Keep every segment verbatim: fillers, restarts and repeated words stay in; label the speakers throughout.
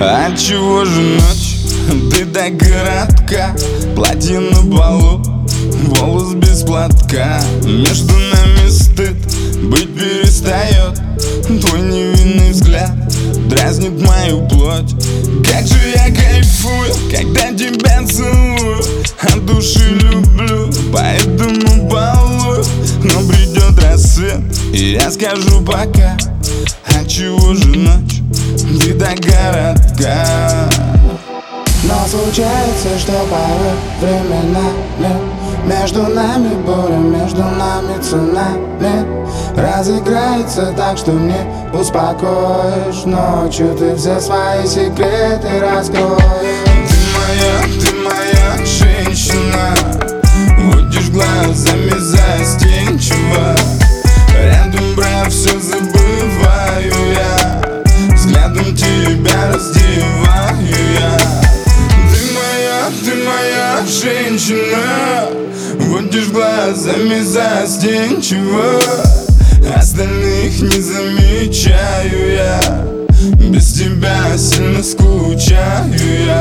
Speaker 1: А чего же ночь? Ты так коротка. Платье на балу, волос без платка. Между нами стыд быть перестает. Твой невинный взгляд дразнит мою плоть. Как же я кайфую, когда тебя целую. От души люблю, поэтому балую. Но придет рассвет, и я скажу пока. А чего же ночь? Ты так коротка.
Speaker 2: Но случается, что порой временами между нами буря, между нами цунами разыграется так, что не успокоишь. Ночью ты все свои секреты раскроешь.
Speaker 1: Ты моя, ты моя женщина. Водишь глазами застенчиво. Рядом про все забываю я. Взглядом тебя раздеваю я. Ты моя женщина. Водишь глазами застенчиво. Остальных не замечаю я. Без тебя сильно скучаю я.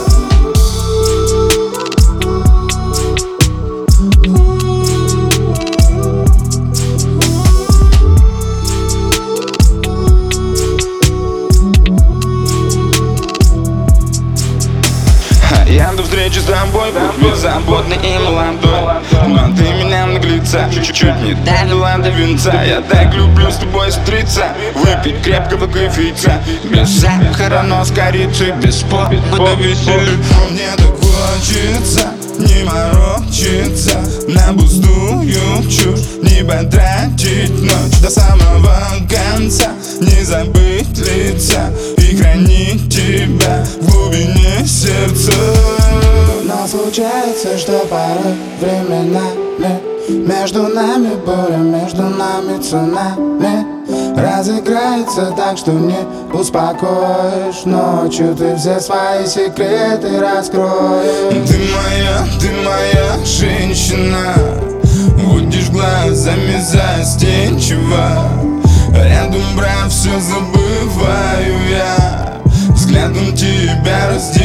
Speaker 1: Я до встречи с тобой был беззаботный и молодой. Но ты меня наглеца чуть-чуть не довела до венца. Я так люблю с тобой встретиться, выпить крепкого кофейца. Без сахара, но с корицей, без повода веселья. Мне так хочется не морочиться на пустую чушь, не потратить ночь до самого конца, не забыть лица и хранить тебя в глубине сердца.
Speaker 2: Но случается, что порой временами между нами буря, между нами цунами разыграется так, что не успокоишь. Ночью ты все свои секреты раскроешь.
Speaker 1: Ты моя, ты моя женщина. Водишь глазами застенчиво. Рядом про все забываю я. Взглядом тебя раздеваю.